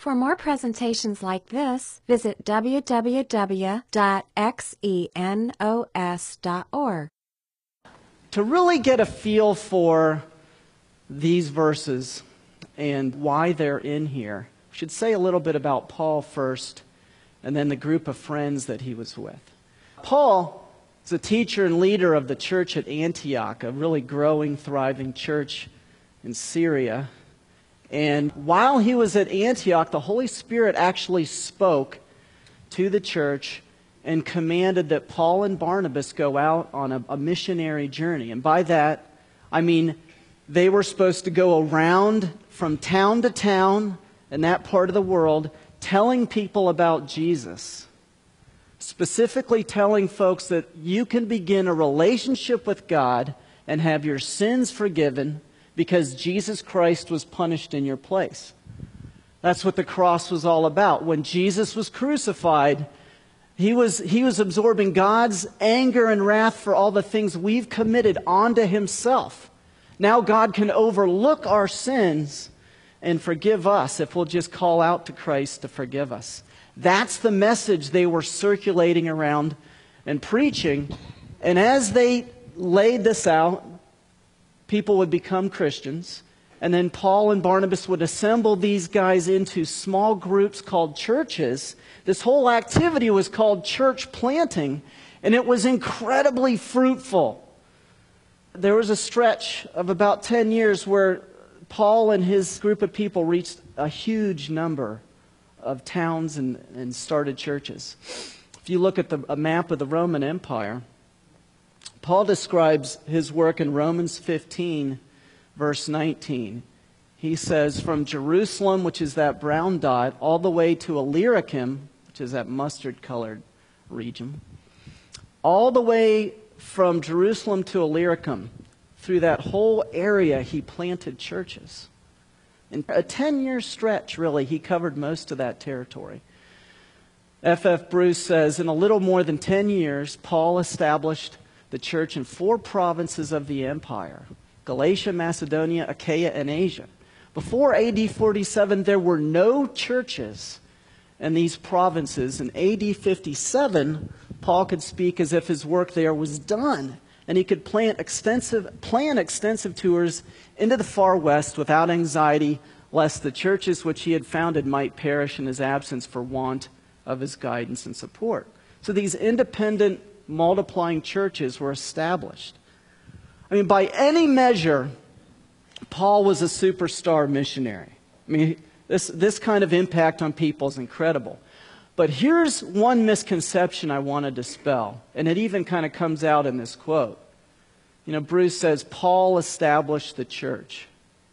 For more presentations like this, visit www.xenos.org. To really get a feel for these verses and why they're in here, we should say a little bit about Paul first, and then the group of friends that he was with. Paul is a teacher and leader of the church at Antioch, a really growing, thriving church in Syria. And while he was at Antioch, the Holy Spirit actually spoke to the church and commanded that Paul and Barnabas go out on a missionary journey. And by that, I mean they were supposed to go around from town to town in that part of the world telling people about Jesus. Specifically telling folks that you can begin a relationship with God and have your sins forgiven because Jesus Christ was punished in your place. That's what the cross was all about. When Jesus was crucified, he was absorbing God's anger and wrath for all the things we've committed onto himself. Now God can overlook our sins and forgive us if we'll just call out to Christ to forgive us. That's the message they were circulating around and preaching. And as they laid this out, people would become Christians. And then Paul and Barnabas would assemble these guys into small groups called churches. This whole activity was called church planting, and it was incredibly fruitful. There was a stretch of about 10 years where Paul and his group of people reached a huge number of towns and started churches. If you look at a map of the Roman Empire, Paul describes his work in Romans 15, verse 19. He says, from Jerusalem, which is that brown dot, all the way to Illyricum, which is that mustard-colored region, all the way from Jerusalem to Illyricum, through that whole area, he planted churches. In a 10-year stretch, really, he covered most of that territory. F.F. Bruce says, in a little more than 10 years, Paul established the church in 4 provinces of the empire: Galatia, Macedonia, Achaia, and Asia. Before AD 47, there were no churches in these provinces. In AD 57, Paul could speak as if his work there was done, and he could plan extensive tours into the far west without anxiety, lest the churches which he had founded might perish in his absence for want of his guidance and support. So these independent, multiplying churches were established. I mean, by any measure, Paul was a superstar missionary. I mean, this kind of impact on people is incredible. But here's one misconception I want to dispel, and it even kind of comes out in this quote. You know, Bruce says, Paul established the church.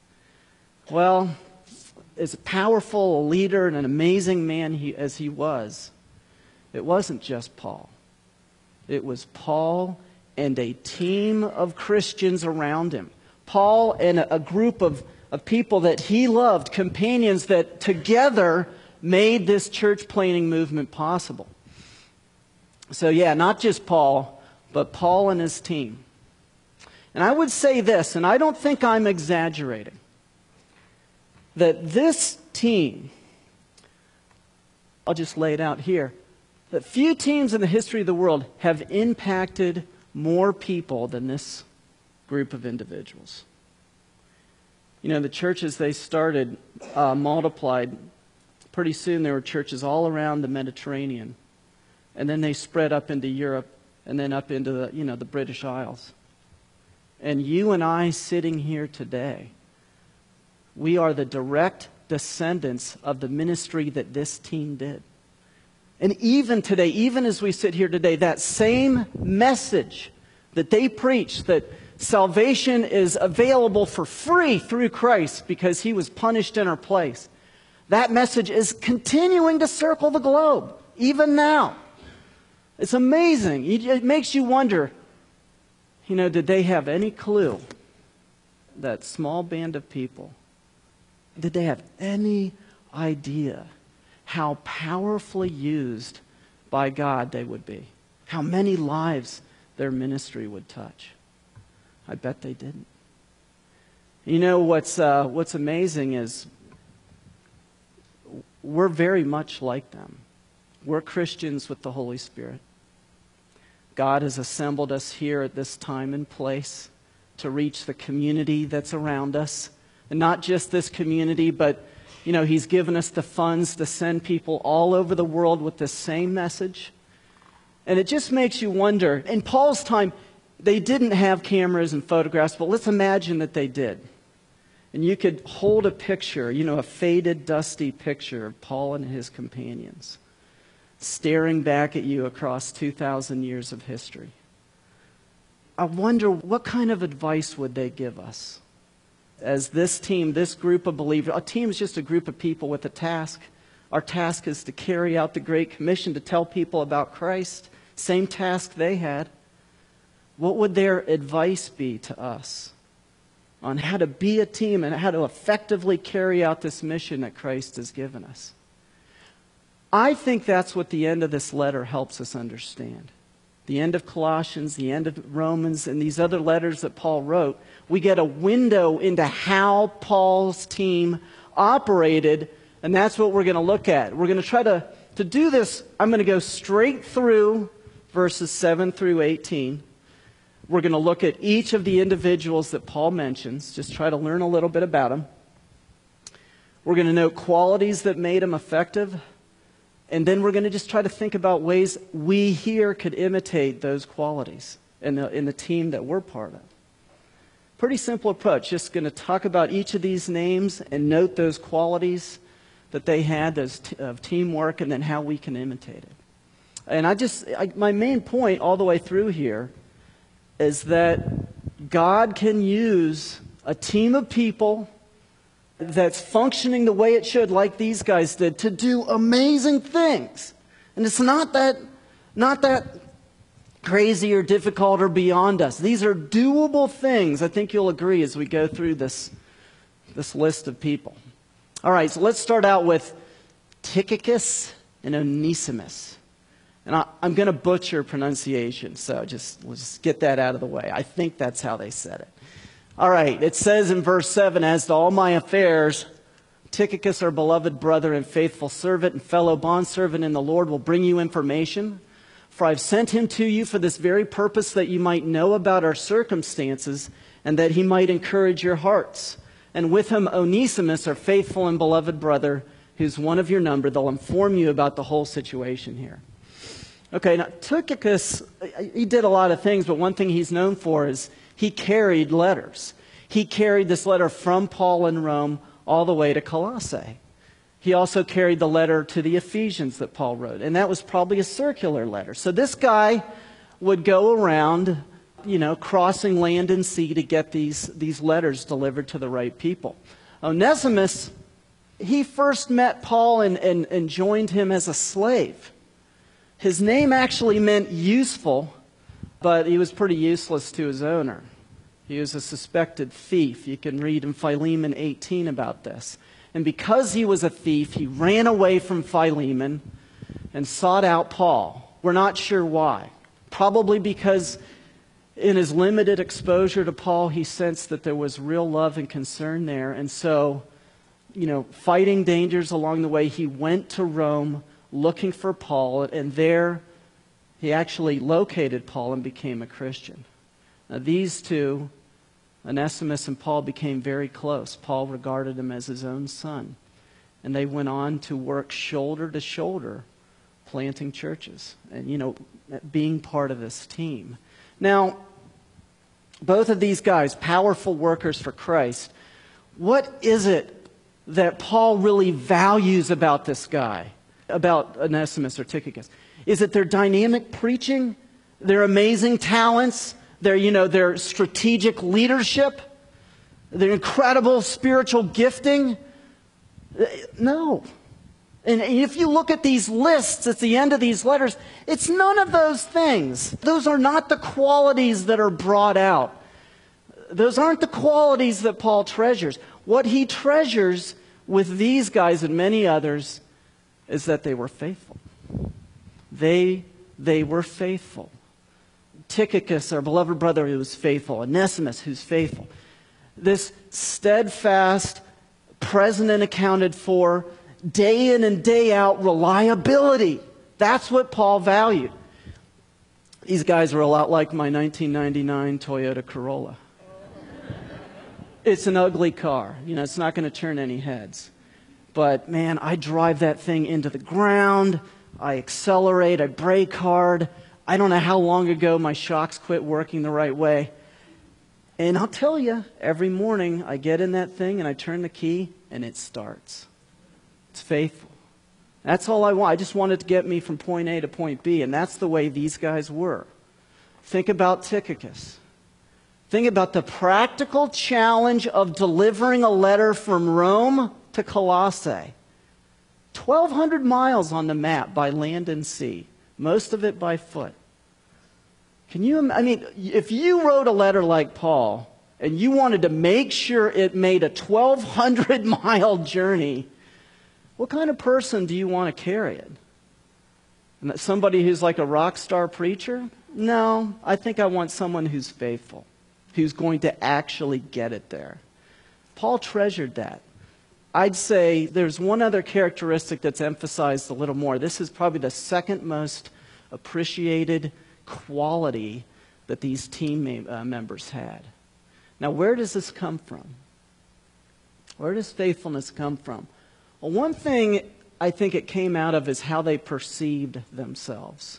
Well, as powerful a leader and an amazing man as he was, it wasn't just Paul. It was Paul and a team of Christians around him. Paul and a group of people that he loved, companions that together made this church planting movement possible. So yeah, not just Paul, but Paul and his team. And I would say this, and I don't think I'm exaggerating, that this team, I'll just lay it out here, that few teams in the history of the world have impacted more people than this group of individuals. You know, the churches they started multiplied. Pretty soon there were churches all around the Mediterranean. And then they spread up into Europe and then up into the British Isles. And you and I sitting here today, we are the direct descendants of the ministry that this team did. And even today, even as we sit here today, that same message that they preached, that salvation is available for free through Christ because he was punished in our place, that message is continuing to circle the globe, even now. It's amazing. It makes you wonder, did they have any clue, that small band of people, did they have any idea how powerfully used by God they would be? How many lives their ministry would touch? I bet they didn't. You know what's amazing is we're very much like them. We're Christians with the Holy Spirit. God has assembled us here at this time and place to reach the community that's around us. And not just this community, but, He's given us the funds to send people all over the world with the same message. And it just makes you wonder. In Paul's time, they didn't have cameras and photographs, but let's imagine that they did. And you could hold a picture, a faded, dusty picture of Paul and his companions, staring back at you across 2,000 years of history. I wonder, what kind of advice would they give us? As this team, this group of believers, a team is just a group of people with a task. Our task is to carry out the Great Commission, to tell people about Christ. Same task they had. What would their advice be to us on how to be a team and how to effectively carry out this mission that Christ has given us? I think that's what the end of this letter helps us understand. The end of Colossians, the end of Romans, and these other letters that Paul wrote, we get a window into how Paul's team operated, and that's what we're going to look at. We're going to try to do this. I'm going to go straight through verses 7 through 18. We're going to look at each of the individuals that Paul mentions, just try to learn a little bit about them. We're going to note qualities that made them effective. And then we're going to just try to think about ways we here could imitate those qualities in the team that we're part of. Pretty simple approach. Just going to talk about each of these names and note those qualities that they had, those of teamwork, and then how we can imitate it. And my main point all the way through here is that God can use a team of people that's functioning the way it should, like these guys did, to do amazing things. And it's not that crazy or difficult or beyond us. These are doable things. I think you'll agree as we go through this list of people. All right, so let's start out with Tychicus and Onesimus. And I'm going to butcher pronunciation, so we'll just get that out of the way. I think that's how they said it. All right, it says in verse 7, "As to all my affairs, Tychicus, our beloved brother and faithful servant and fellow bondservant in the Lord, will bring you information. For I've sent him to you for this very purpose, that you might know about our circumstances and that he might encourage your hearts. And with him Onesimus, our faithful and beloved brother, who's one of your number. They'll inform you about the whole situation here." Okay, now Tychicus, he did a lot of things, but one thing he's known for is he carried letters. He carried this letter from Paul in Rome all the way to Colossae. He also carried the letter to the Ephesians that Paul wrote, and that was probably a circular letter. So this guy would go around, crossing land and sea to get these letters delivered to the right people. Onesimus, he first met Paul and joined him as a slave. His name actually meant useful, but he was pretty useless to his owner. He was a suspected thief. You can read in Philemon 18 about this. And because he was a thief, he ran away from Philemon and sought out Paul. We're not sure why. Probably because in his limited exposure to Paul, he sensed that there was real love and concern there. And so, fighting dangers along the way, he went to Rome looking for Paul, and there he actually located Paul and became a Christian. Now, these two, Onesimus and Paul, became very close. Paul regarded him as his own son. And they went on to work shoulder to shoulder, planting churches and, being part of this team. Now, both of these guys, powerful workers for Christ, what is it that Paul really values about this guy, about Onesimus or Tychicus? Is it their dynamic preaching, their amazing talents, their strategic leadership, their incredible spiritual gifting? No. And if you look at these lists at the end of these letters, it's none of those things. Those are not the qualities that are brought out. Those aren't the qualities that Paul treasures. What he treasures with these guys and many others is that they were faithful. They were faithful. Tychicus, our beloved brother, who was faithful. Onesimus, who's faithful. This steadfast, present and accounted for, day in and day out reliability. That's what Paul valued. These guys were a lot like my 1999 Toyota Corolla. It's an ugly car. It's not going to turn any heads. But man, I drive that thing into the ground. I accelerate. I brake hard. I don't know how long ago my shocks quit working the right way. And I'll tell you, every morning I get in that thing and I turn the key and it starts. It's faithful. That's all I want. I just want it to get me from point A to point B, and that's the way these guys were. Think about Tychicus. Think about the practical challenge of delivering a letter from Rome to Colossae. 1,200 miles on the map by land and sea, most of it by foot. If you wrote a letter like Paul and you wanted to make sure it made a 1,200-mile journey, what kind of person do you want to carry it? And somebody who's like a rock star preacher? No, I think I want someone who's faithful, who's going to actually get it there. Paul treasured that. I'd say there's one other characteristic that's emphasized a little more. This is probably the second most appreciated quality that these team members had. Now, where does this come from? Where does faithfulness come from? Well, one thing I think it came out of is how they perceived themselves.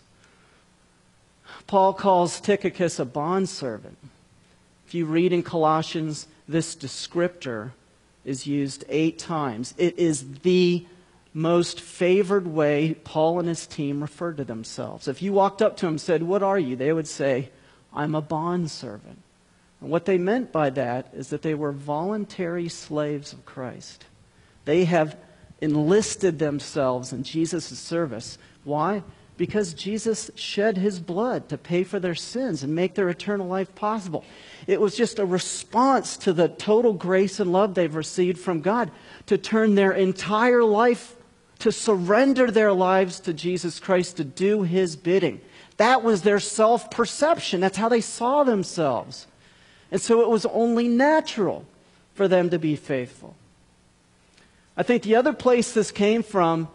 Paul calls Tychicus a bondservant. If you read in Colossians, this descriptor is used 8 times. It is the most favored way Paul and his team referred to themselves. If you walked up to them and said, "What are you?" they would say, "I'm a bondservant." And what they meant by that is that they were voluntary slaves of Christ. They have enlisted themselves in Jesus' service. Why? Because Jesus shed his blood to pay for their sins and make their eternal life possible. It was just a response to the total grace and love they've received from God to turn their entire life, to surrender their lives to Jesus Christ, to do his bidding. That was their self-perception. That's how they saw themselves. And so it was only natural for them to be faithful. I think the other place this came from,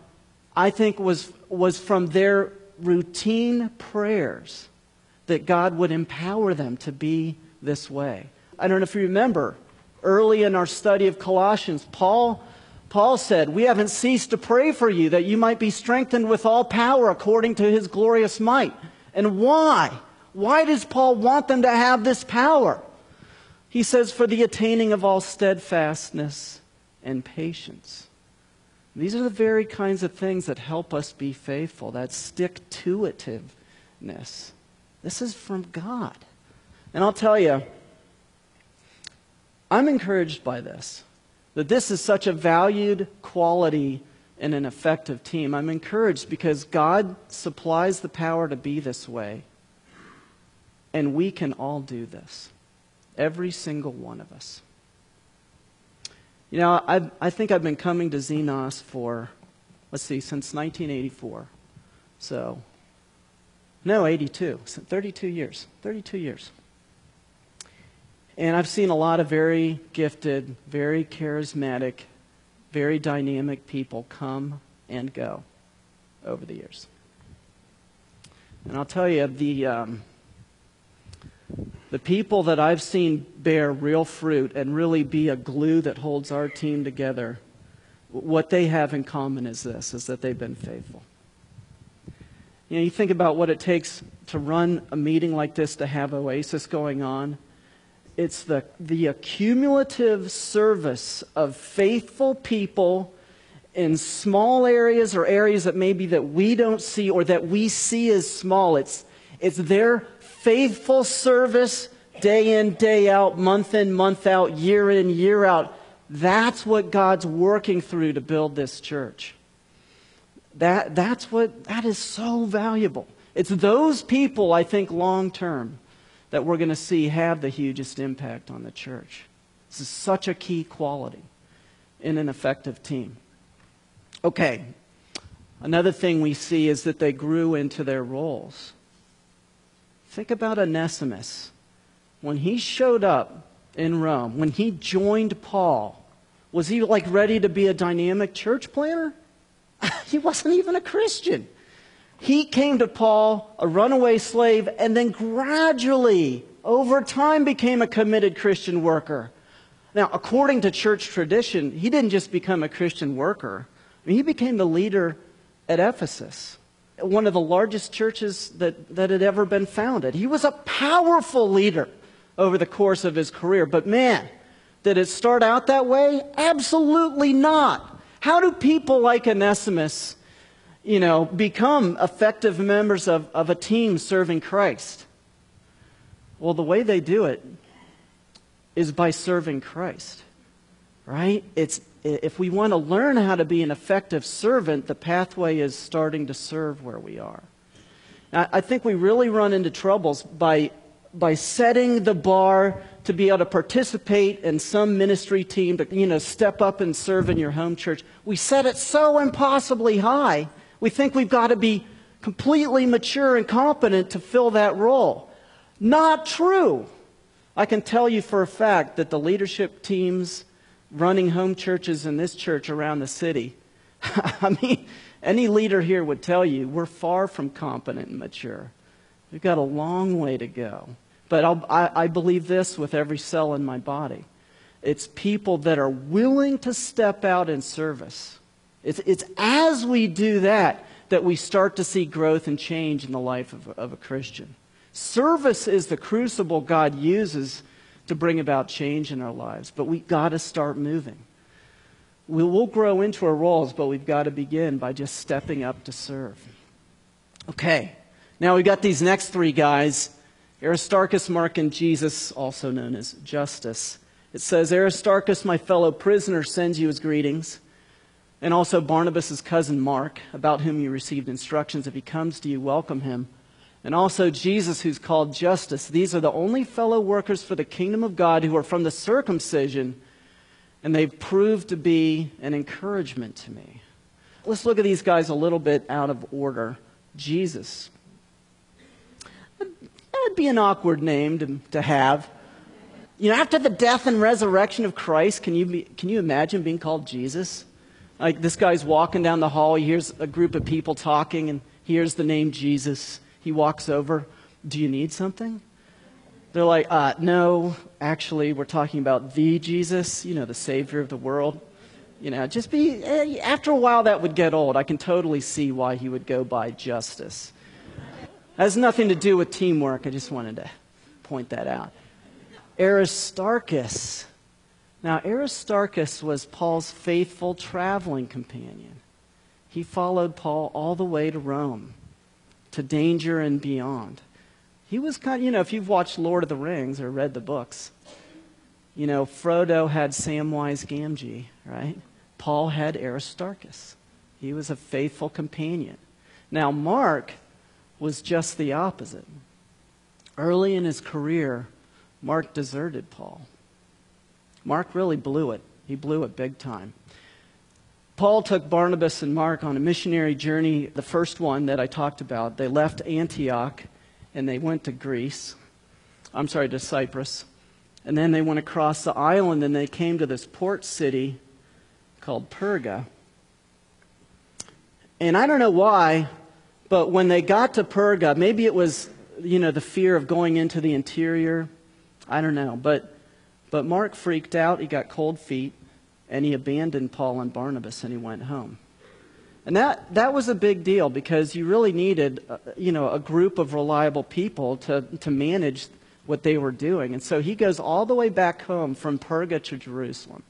was from their routine prayers that God would empower them to be this way. I don't know if you remember, early in our study of Colossians, Paul said, "We haven't ceased to pray for you that you might be strengthened with all power according to his glorious might." And why? Why does Paul want them to have this power? He says, "For the attaining of all steadfastness and patience." These are the very kinds of things that help us be faithful, that stick-to-itiveness. This is from God. And I'll tell you, I'm encouraged by this, that this is such a valued quality in an effective team. I'm encouraged because God supplies the power to be this way, and we can all do this. Every single one of us. I think I've been coming to Xenos for, since 1984. 82. 32 years. 32 years. And I've seen a lot of very gifted, very charismatic, very dynamic people come and go over the years. And I'll tell you, the people that I've seen bear real fruit and really be a glue that holds our team together, what they have in common is this, is that they've been faithful. You think about what it takes to run a meeting like this, to have Oasis going on. It's the accumulative service of faithful people in small areas or areas that maybe that we don't see or that we see as small. It's their faithful service day in, day out, month in, month out, year in, year out. That's what God's working through to build this church. That is so valuable. It's those people, I think, long term, that we're going to see have the hugest impact on the church. This is such a key quality in an effective team. Okay, another thing we see is that they grew into their roles. Think about Onesimus. When he showed up in Rome, when he joined Paul, Was he like ready to be a dynamic church planner? He wasn't even a Christian. He came to Paul, a runaway slave, and then gradually, over time, became a committed Christian worker. Now, according to church tradition, he didn't just become a Christian worker. I mean, he became the leader at Ephesus, one of the largest churches that had ever been founded. He was a powerful leader over the course of his career. But man, did it start out that way? Absolutely not. How do people like Onesimus, become effective members of a team serving Christ? Well, the way they do it is by serving Christ, right? If we want to learn how to be an effective servant, the pathway is starting to serve where we are. Now, I think we really run into troubles by setting the bar to be able to participate in some ministry team, to step up and serve in your home church. We set it so impossibly high. We think we've got to be completely mature and competent to fill that role. Not true. I can tell you for a fact that the leadership teams running home churches in this church around the city, I mean, any leader here would tell you we're far from competent and mature. We've got a long way to go. But I believe this with every cell in my body. It's people that are willing to step out in service. It's as we do that we start to see growth and change in the life of a Christian. Service is the crucible God uses to bring about change in our lives. But we've got to start moving. We'll grow into our roles, but we've got to begin by just stepping up to serve. Okay, now we've got these next three guys. Aristarchus, Mark, and Jesus, also known as Justus. It says, Aristarchus, my fellow prisoner, sends you his greetings, and also Barnabas' cousin Mark, about whom you received instructions. If he comes to you, welcome him. And also Jesus, who's called Justus. These are the only fellow workers for the kingdom of God who are from the circumcision, and they've proved to be an encouragement to me. Let's look at these guys a little bit out of order. Jesus. That would be an awkward name to have. After the death and resurrection of Christ, can you imagine being called Jesus? Like this guy's walking down the hall, he hears a group of people talking, and he hears the name Jesus. He walks over. Do you need something? They're like, no, actually, we're talking about the Jesus, the Savior of the world. After a while that would get old. I can totally see why he would go by Justus. It has nothing to do with teamwork. I just wanted to point that out. Aristarchus. Now, Aristarchus was Paul's faithful traveling companion. He followed Paul all the way to Rome, to danger and beyond. He was if you've watched Lord of the Rings or read the books, Frodo had Samwise Gamgee, right? Paul had Aristarchus. He was a faithful companion. Now, Mark was just the opposite. Early in his career, Mark deserted Paul. Mark really blew it. He blew it big time. Paul took Barnabas and Mark on a missionary journey, the first one that I talked about. They left Antioch and they went to to Cyprus. And then they went across the island and they came to this port city called Perga. And I don't know why, but when they got to Perga, maybe it was, the fear of going into the interior. I don't know. But Mark freaked out. He got cold feet. And he abandoned Paul and Barnabas and he went home. And that was a big deal because you really needed, a group of reliable people to manage what they were doing. And so he goes all the way back home from Perga to Jerusalem.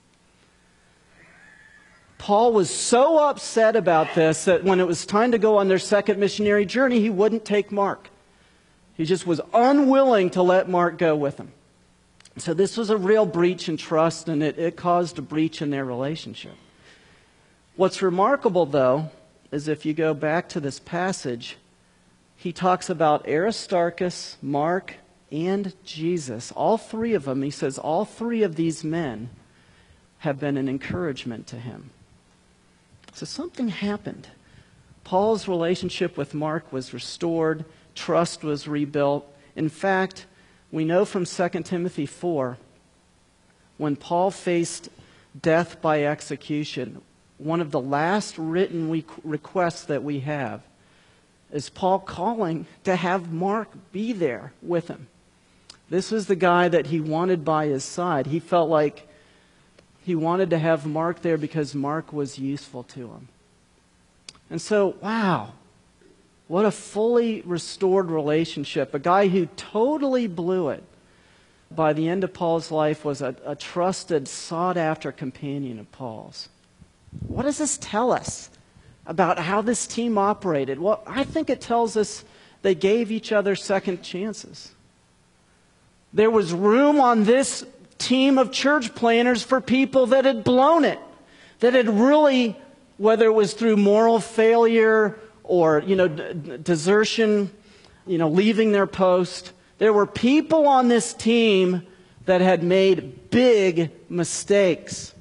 Paul was so upset about this that when it was time to go on their second missionary journey, he wouldn't take Mark. He just was unwilling to let Mark go with him. So this was a real breach in trust, and it caused a breach in their relationship. What's remarkable, though, is if you go back to this passage, he talks about Aristarchus, Mark, and Jesus. All three of them, he says, all three of these men have been an encouragement to him. So something happened. Paul's relationship with Mark was restored. Trust was rebuilt. In fact, we know from 2 Timothy 4, when Paul faced death by execution, one of the last written requests that we have is Paul calling to have Mark be there with him. This was the guy that he wanted by his side. He felt like he wanted to have Mark there because Mark was useful to him. And so, wow, what a fully restored relationship. A guy who totally blew it by the end of Paul's life was a trusted, sought-after companion of Paul's. What does this tell us about how this team operated? Well, I think it tells us they gave each other second chances. There was room on this team of church planners for people that had blown it, that had really, whether it was through moral failure or, desertion, leaving their post, there were people on this team that had made big mistakes.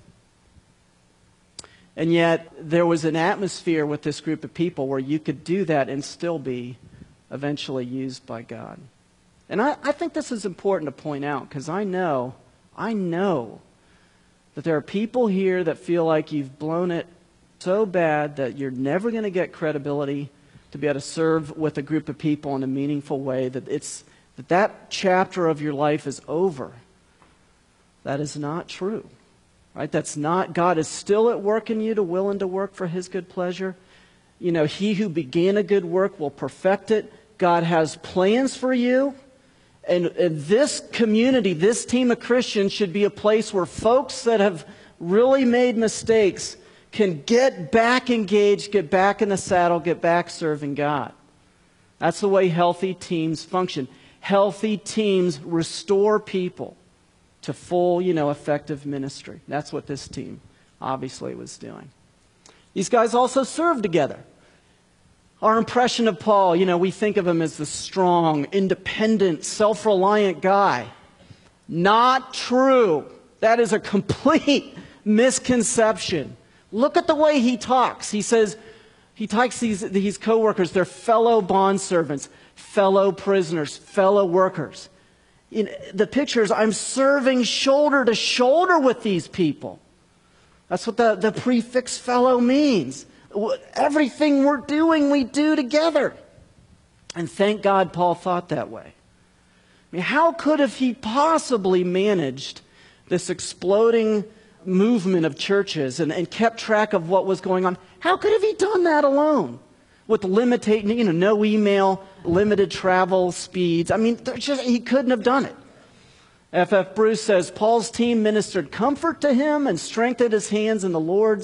And yet, there was an atmosphere with this group of people where you could do that and still be eventually used by God. And I think this is important to point out because I know that there are people here that feel like you've blown it so bad that you're never going to get credibility to be able to serve with a group of people in a meaningful way, that chapter of your life is over. That is not true. Right? That's not, God is still at work in you to will and to work for His good pleasure. He who began a good work will perfect it. God has plans for you. And this community, this team of Christians should be a place where folks that have really made mistakes can get back engaged, get back in the saddle, get back serving God. That's the way healthy teams function. Healthy teams restore people to full, effective ministry. That's what this team obviously was doing. These guys also served together. Our impression of Paul, we think of him as the strong, independent, self-reliant guy. Not true. That is a complete misconception. Look at the way he talks. He says, he talks these co-workers, they're fellow bondservants, fellow prisoners, fellow workers. The picture is, I'm serving shoulder to shoulder with these people. That's what the prefix fellow means. Everything we're doing, we do together. And thank God Paul thought that way. How could have he possibly managed this exploding movement of churches and kept track of what was going on? How could have he done that alone? With limiting, no email, limited travel speeds. He couldn't have done it. F.F. Bruce says, Paul's team ministered comfort to him and strengthened his hands in the Lord.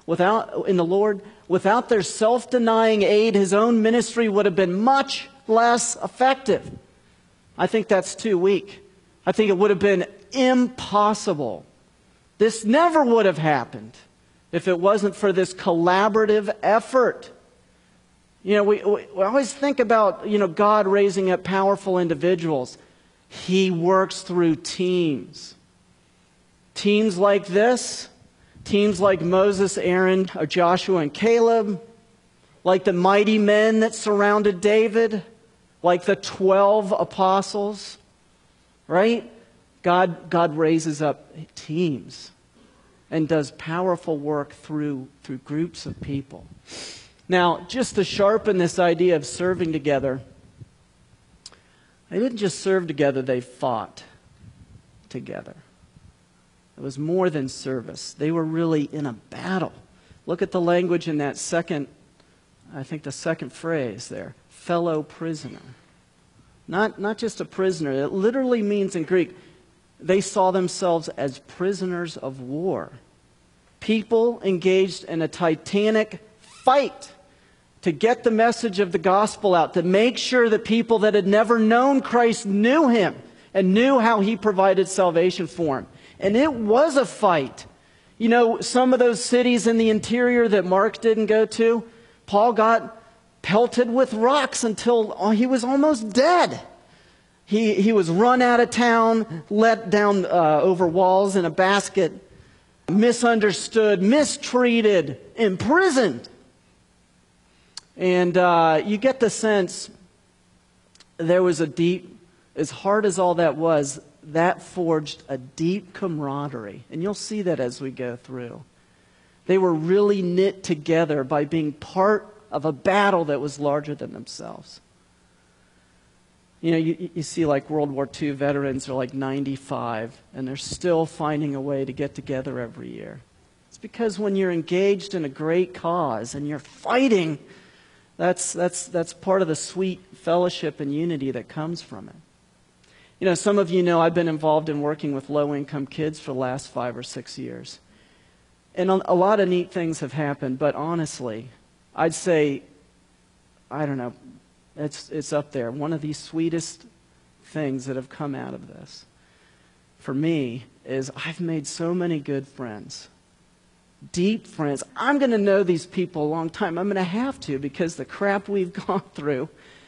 Without their self-denying aid, his own ministry would have been much less effective. I think that's too weak. I think it would have been impossible. This never would have happened if it wasn't for this collaborative effort. We always think about, God raising up powerful individuals. He works through teams. Teams like this, teams like Moses, Aaron, Joshua, and Caleb, like the mighty men that surrounded David, like the 12 apostles, right? God raises up teams and does powerful work through groups of people. Now, just to sharpen this idea of serving together, they didn't just serve together, they fought together. It was more than service. They were really in a battle. Look at the language in that second phrase there, fellow prisoner. Not just a prisoner. It literally means in Greek, they saw themselves as prisoners of war. People engaged in a titanic fight to get the message of the gospel out, to make sure that people that had never known Christ knew Him and knew how He provided salvation for them. And it was a fight. Some of those cities in the interior that Mark didn't go to, Paul got pelted with rocks until he was almost dead. He was run out of town, let down over walls in a basket, misunderstood, mistreated, imprisoned. And you get the sense there was a deep, as hard as all that was, that forged a deep camaraderie. And you'll see that as we go through. They were really knit together by being part of a battle that was larger than themselves. You know, you see like World War II veterans are like 95, and they're still finding a way to get together every year. It's because when you're engaged in a great cause and you're fighting, that's part of the sweet fellowship and unity that comes from it. You know, some of you know I've been involved in working with low-income kids for the last 5 or 6 years. And a lot of neat things have happened, but honestly, I'd say, I don't know, it's up there. One of the sweetest things that have come out of this, for me, is I've made so many good friends. Deep friends. I'm going to know these people a long time. I'm going to have to, because the crap we've gone through.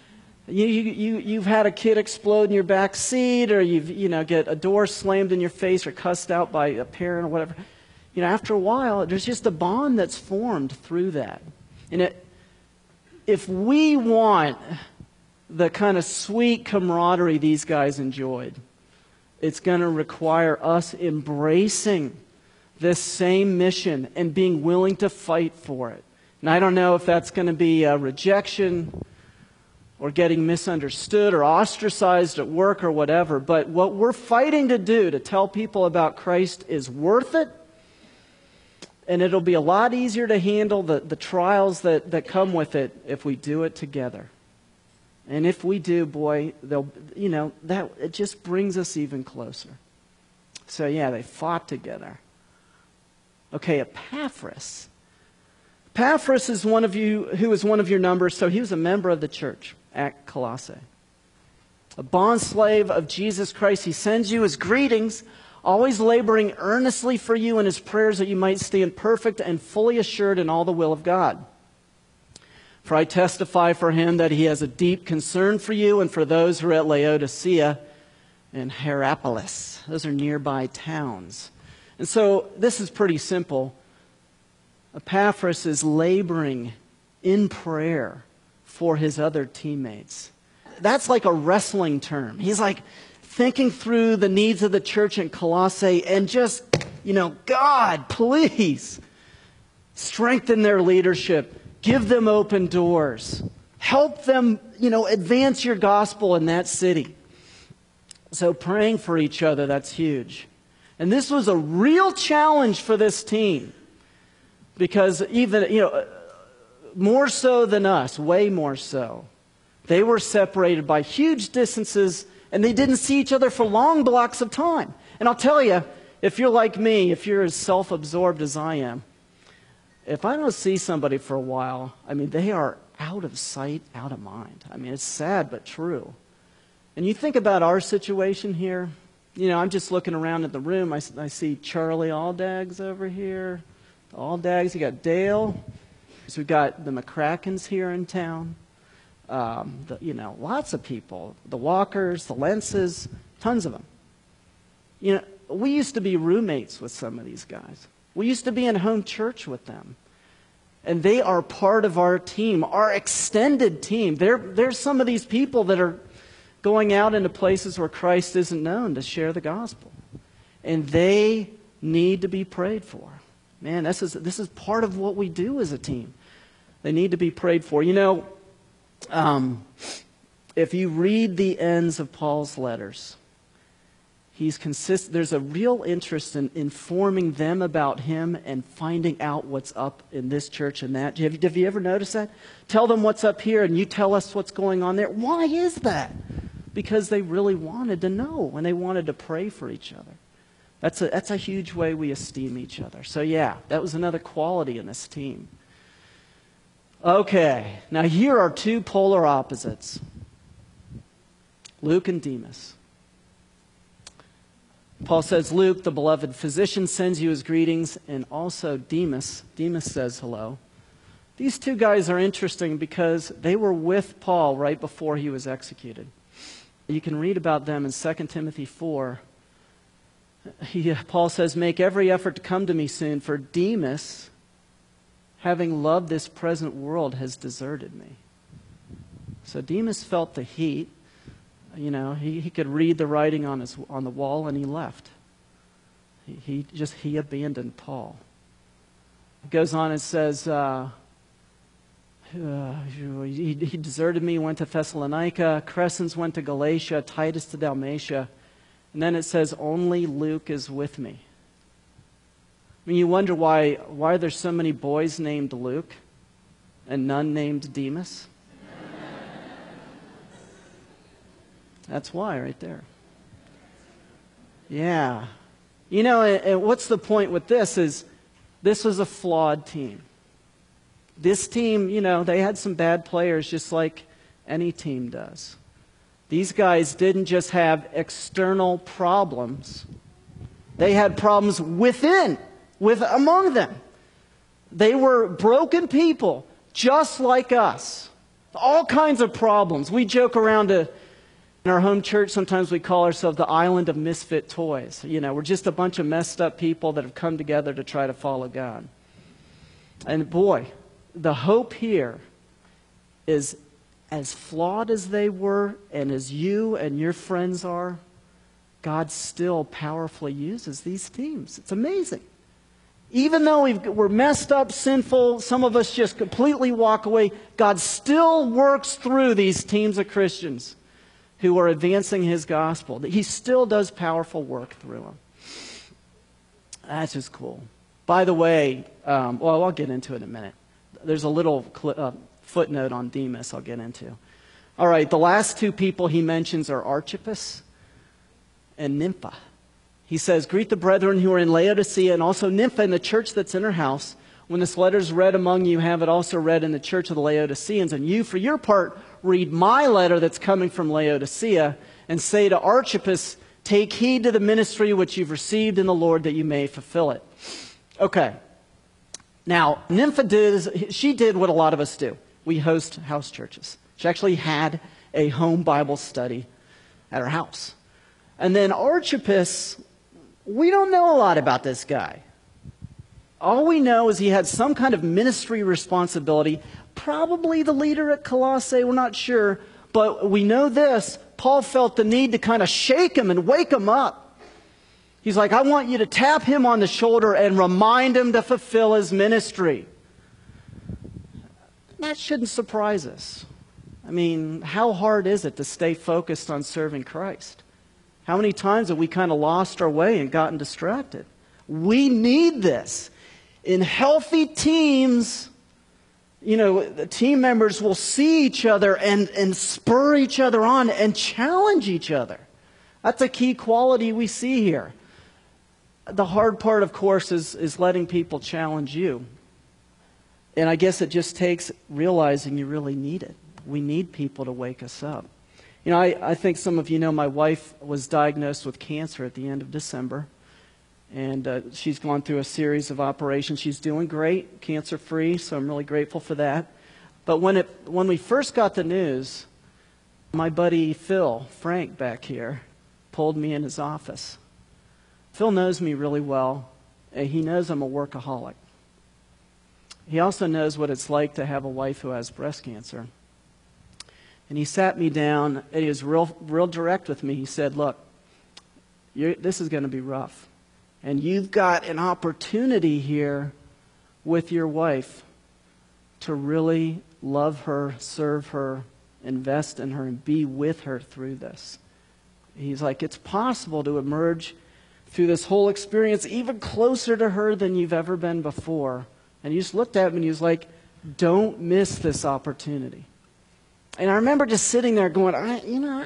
You've had a kid explode in your back seat, or get a door slammed in your face, or cussed out by a parent or whatever. You know, after a while, there's just a bond that's formed through that. And if we want the kind of sweet camaraderie these guys enjoyed, it's going to require us embracing this same mission and being willing to fight for it. And I don't know if that's going to be rejection or getting misunderstood or ostracized at work or whatever, but what we're fighting to do to tell people about Christ is worth it. And it'll be a lot easier to handle the trials that come with it if we do it together. And if we do, boy, that it just brings us even closer. So yeah, they fought together. Okay, Epaphras. Epaphras is one of you who is one of your numbers, so he was a member of the church at Colossae. A bondslave of Jesus Christ. He sends you his greetings, always laboring earnestly for you in his prayers that you might stand perfect and fully assured in all the will of God. For I testify for him that he has a deep concern for you and for those who are at Laodicea and Hierapolis. Those are nearby towns. And so this is pretty simple. Epaphras is laboring in prayer for his other teammates. That's like a wrestling term. He's like thinking through the needs of the church in Colossae and just, God, please strengthen their leadership. Give them open doors. Help them, advance your gospel in that city. So praying for each other, that's huge. And this was a real challenge for this team. Because even, more so than us, way more so, they were separated by huge distances and they didn't see each other for long blocks of time. And I'll tell you, if you're like me, if you're as self-absorbed as I am, if I don't see somebody for a while, they are out of sight, out of mind. It's sad but true. And you think about our situation here. I'm just looking around at the room. I see Charlie Aldags over here. The Aldags, you got Dale. So we've got the McCrackens here in town. Lots of people. The Walkers, the Lenses, tons of them. We used to be roommates with some of these guys. We used to be in home church with them. And they are part of our team, our extended team. There's some of these people that are going out into places where Christ isn't known to share the gospel. And they need to be prayed for. Man, this is part of what we do as a team. They need to be prayed for. If you read the ends of Paul's letters, there's a real interest in informing them about him and finding out what's up in this church and that. Have you ever noticed that? Tell them what's up here and you tell us what's going on there. Why is that? Because they really wanted to know and they wanted to pray for each other. That's a huge way we esteem each other. So yeah, that was another quality in this team. Okay, now here are two polar opposites. Luke and Demas. Paul says, Luke, the beloved physician, sends you his greetings, and also Demas. Demas says hello. These two guys are interesting because they were with Paul right before he was executed. You can read about them in 2 Timothy 4. Paul says, make every effort to come to me soon, for Demas, having loved this present world, has deserted me. So Demas felt the heat. You know, he could read the writing on the wall, and he left. He abandoned Paul. It goes on and says, he deserted me, went to Thessalonica, Crescens went to Galatia, Titus to Dalmatia, and then it says, only Luke is with me. I mean, you wonder why there's so many boys named Luke and none named Demas? That's why right there. Yeah. You know, and what's the point with this is this was a flawed team. This team, you know, they had some bad players just like any team does. These guys didn't just have external problems. They had problems among them. They were broken people just like us. All kinds of problems. We joke around in our home church, sometimes we call ourselves the island of misfit toys. You know, we're just a bunch of messed up people that have come together to try to follow God. And boy, the hope here is as flawed as they were and as you and your friends are, God still powerfully uses these teams. It's amazing. Even though we're messed up, sinful, some of us just completely walk away, God still works through these teams of Christians who are advancing His gospel. He still does powerful work through them. That's just cool. By the way, I'll get into it in a minute. There's a little footnote on Demas I'll get into. All right, the last two people he mentions are Archippus and Nympha. He says, greet the brethren who are in Laodicea and also Nympha in the church that's in her house. When this letter is read among you, have it also read in the church of the Laodiceans. And you, for your part, read my letter that's coming from Laodicea and say to Archippus, take heed to the ministry which you've received in the Lord that you may fulfill it. Okay. Now, Nympha did what a lot of us do. We host house churches. She actually had a home Bible study at her house. And then Archippus, we don't know a lot about this guy. All we know is he had some kind of ministry responsibility, probably the leader at Colossae, we're not sure. But we know this, Paul felt the need to kind of shake him and wake him up. He's like, I want you to tap him on the shoulder and remind him to fulfill his ministry. That shouldn't surprise us. I mean, how hard is it to stay focused on serving Christ? How many times have we kind of lost our way and gotten distracted? We need this. In healthy teams, you know, the team members will see each other and spur each other on and challenge each other. That's a key quality we see here. The hard part, of course, is letting people challenge you. And I guess it just takes realizing you really need it. We need people to wake us up. You know, I think some of you know my wife was diagnosed with cancer at the end of December. And she's gone through a series of operations. She's doing great, cancer-free, so I'm really grateful for that. But when we first got the news, my buddy Frank back here, pulled me in his office. Phil knows me really well, and he knows I'm a workaholic. He also knows what it's like to have a wife who has breast cancer. And he sat me down, and he was real direct with me. He said, look, this is going to be rough. And you've got an opportunity here with your wife to really love her, serve her, invest in her, and be with her through this. He's like, it's possible to emerge through this whole experience even closer to her than you've ever been before. And he just looked at me and he was like, don't miss this opportunity. And I remember just sitting there going, I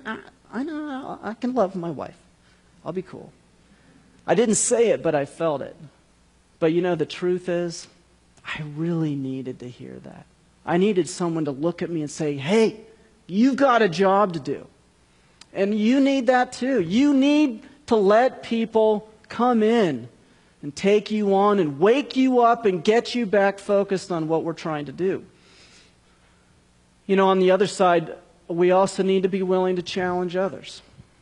know I can love my wife. I'll be cool. I didn't say it, but I felt it. But you know, the truth is, I really needed to hear that. I needed someone to look at me and say, hey, you've got a job to do. And you need that too. You need to let people come in and take you on and wake you up and get you back focused on what we're trying to do. You know, on the other side, we also need to be willing to challenge others.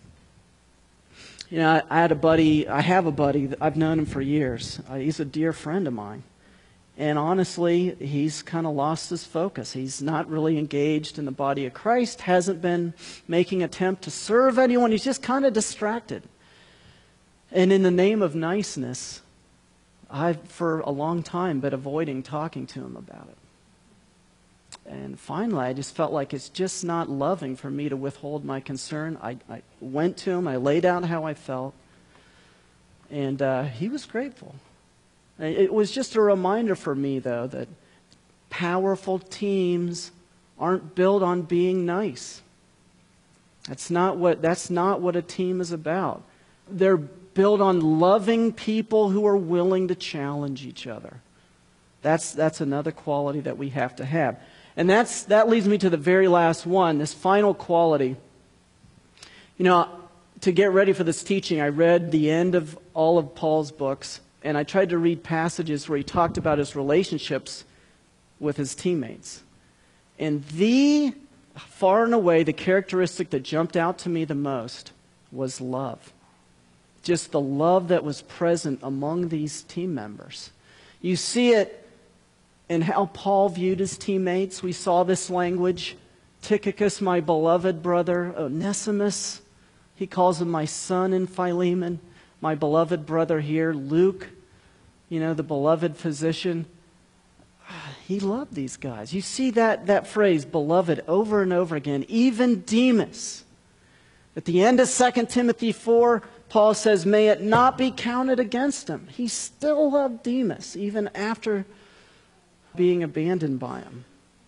You know, I have a buddy, I've known him for years. He's a dear friend of mine. And honestly, he's kind of lost his focus. He's not really engaged in the body of Christ, hasn't been making an attempt to serve anyone. He's just kind of distracted. And in the name of niceness, I've, for a long time, been avoiding talking to him about it. And finally, I just felt like it's just not loving for me to withhold my concern. I went to him, I laid out how I felt, and he was grateful. It was just a reminder for me, though, that powerful teams aren't built on being nice. That's not what a team is about. They're built on loving people who are willing to challenge each other. That's another quality that we have to have. And that leads me to the very last one, this final quality. You know, to get ready for this teaching, I read the end of all of Paul's books, and I tried to read passages where he talked about his relationships with his teammates. And far and away, the characteristic that jumped out to me the most was love. Just the love that was present among these team members. You see it in how Paul viewed his teammates. We saw this language. Tychicus, my beloved brother. Onesimus, he calls him my son in Philemon. My beloved brother here. Luke, the beloved physician. He loved these guys. You see that phrase, beloved, over and over again. Even Demas. At the end of 2 Timothy 4, Paul says, may it not be counted against him. He still loved Demas, even after being abandoned by him.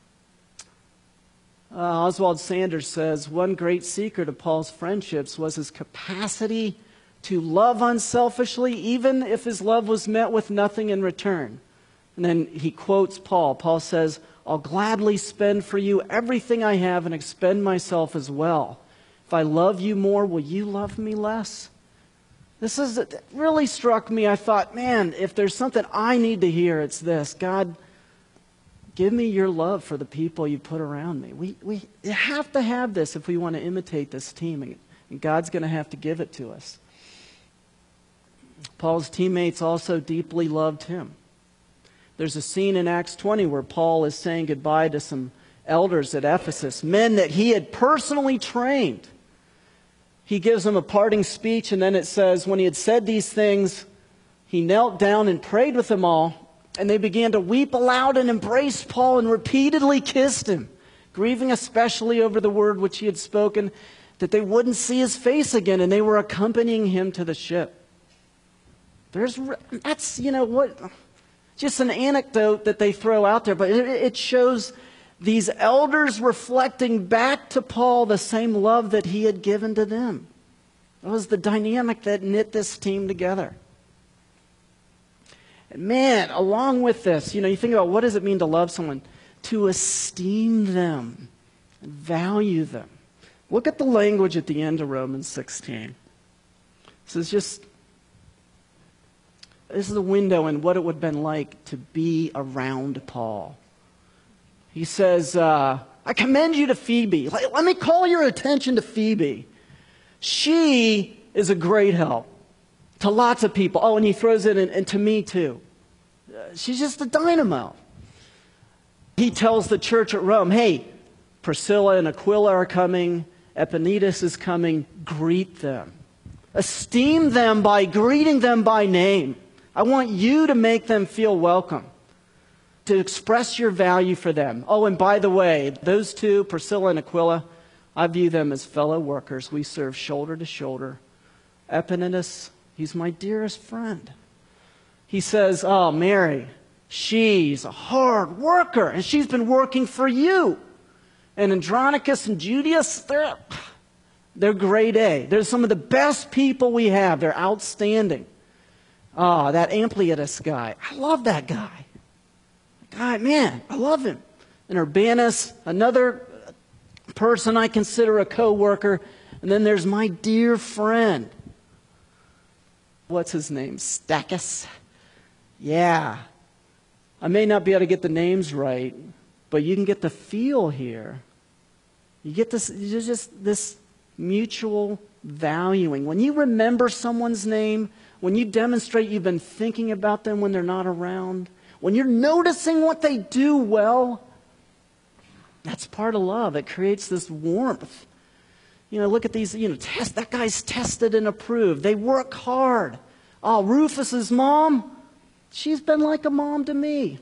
Oswald Sanders says, one great secret of Paul's friendships was his capacity to love unselfishly, even if his love was met with nothing in return. And then he quotes Paul. Paul says, I'll gladly spend for you everything I have and expend myself as well. If I love you more, will you love me less? It really struck me. I thought, man, if there's something I need to hear, it's this. God, give me your love for the people you put around me. We have to have this if we want to imitate this team, and God's going to have to give it to us. Paul's teammates also deeply loved him. There's a scene in Acts 20 where Paul is saying goodbye to some elders at Ephesus, men that he had personally trained. He gives them a parting speech, and then it says, when he had said these things, he knelt down and prayed with them all, and they began to weep aloud and embraced Paul and repeatedly kissed him, grieving especially over the word which he had spoken, that they wouldn't see his face again, and they were accompanying him to the ship. That's just an anecdote that they throw out there, but it shows these elders reflecting back to Paul the same love that he had given to them. It was the dynamic that knit this team together. And man, along with this, you think about what does it mean to love someone? To esteem them, and value them. Look at the language at the end of Romans 16. This is the window in what it would have been like to be around Paul. He says, I commend you to Phoebe. Let me call your attention to Phoebe. She is a great help to lots of people. Oh, and he throws it in to me too. She's just a dynamo. He tells the church at Rome, hey, Priscilla and Aquila are coming. Epaenetus is coming. Greet them. Esteem them by greeting them by name. I want you to make them feel welcome, to express your value for them. Oh, and by the way, those two, Priscilla and Aquila, I view them as fellow workers. We serve shoulder to shoulder. Epaenetus, he's my dearest friend. He says, oh, Mary, she's a hard worker, and she's been working for you. And Andronicus and Julius, they're grade A. They're some of the best people we have. They're outstanding. Oh, that Ampliatus guy. I love that guy. God, man, I love him. And Urbanus, another person I consider a co-worker. And then there's my dear friend. What's his name? Stachys? Yeah. I may not be able to get the names right, but you can get the feel here. You get this, just this mutual valuing. When you remember someone's name, when you demonstrate you've been thinking about them when they're not around, when you're noticing what they do well, that's part of love. It creates this warmth. Look at these, that guy's tested and approved. They work hard. Oh, Rufus's mom, she's been like a mom to me.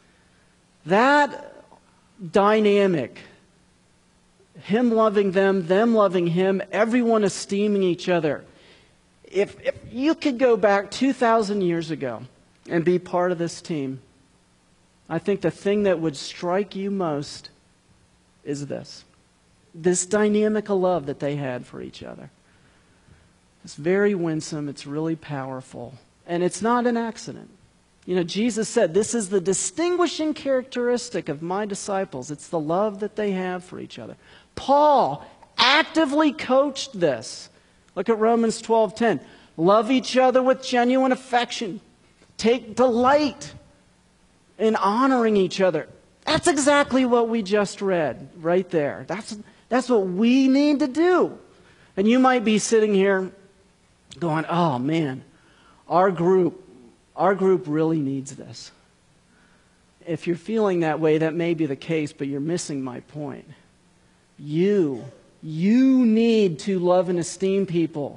That dynamic, him loving them loving him, everyone esteeming each other. If you could go back 2,000 years ago and be part of this team, I think the thing that would strike you most is this dynamic of love that they had for each other. It's very winsome, it's really powerful, and it's not an accident. Jesus said, this is the distinguishing characteristic of my disciples. It's the love that they have for each other. Paul actively coached this. Look at Romans 12:10. Love each other with genuine affection. Take delight in honoring each other. That's exactly what we just read right there. That's what we need to do. And you might be sitting here going, oh man, our group really needs this. If you're feeling that way, that may be the case, but you're missing my point. You need to love and esteem people.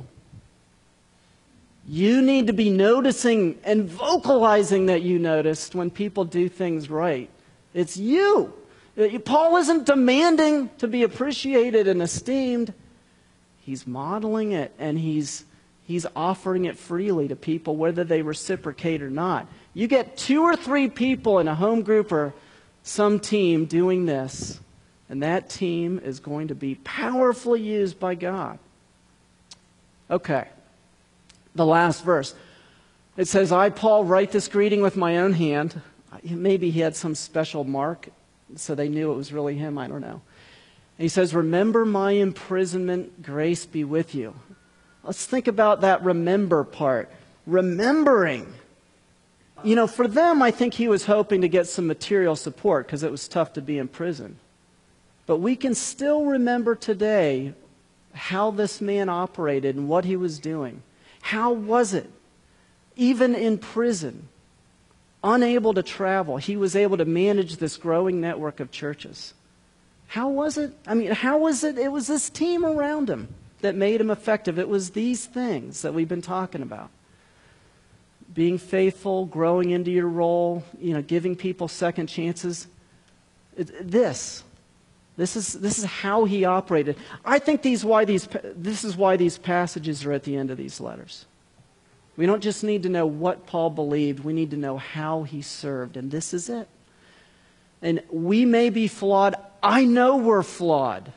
You need to be noticing and vocalizing that you noticed when people do things right. It's you. Paul isn't demanding to be appreciated and esteemed. He's modeling it, and he's offering it freely to people, whether they reciprocate or not. You get 2 or 3 people in a home group or some team doing this, and that team is going to be powerfully used by God. Okay, the last verse. It says, I, Paul, write this greeting with my own hand. Maybe he had some special mark, so they knew it was really him. I don't know. And he says, remember my imprisonment, grace be with you. Let's think about that remember part. Remembering. For them, I think he was hoping to get some material support because it was tough to be in prison. But we can still remember today how this man operated and what he was doing. How was it? Even in prison, unable to travel, he was able to manage this growing network of churches. How was it? How was it? It was this team around him that made him effective. It was these things that we've been talking about. Being faithful, growing into your role, giving people second chances. This is how he operated. I think this is why these passages are at the end of these letters. We don't just need to know what Paul believed. We need to know how he served, and this is it. And we may be flawed. I know we're flawed.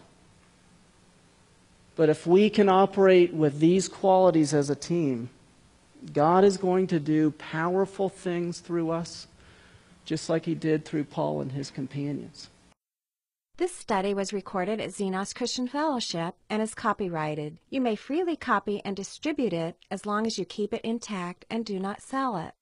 But if we can operate with these qualities as a team, God is going to do powerful things through us, just like he did through Paul and his companions. This study was recorded at Xenos Christian Fellowship and is copyrighted. You may freely copy and distribute it as long as you keep it intact and do not sell it.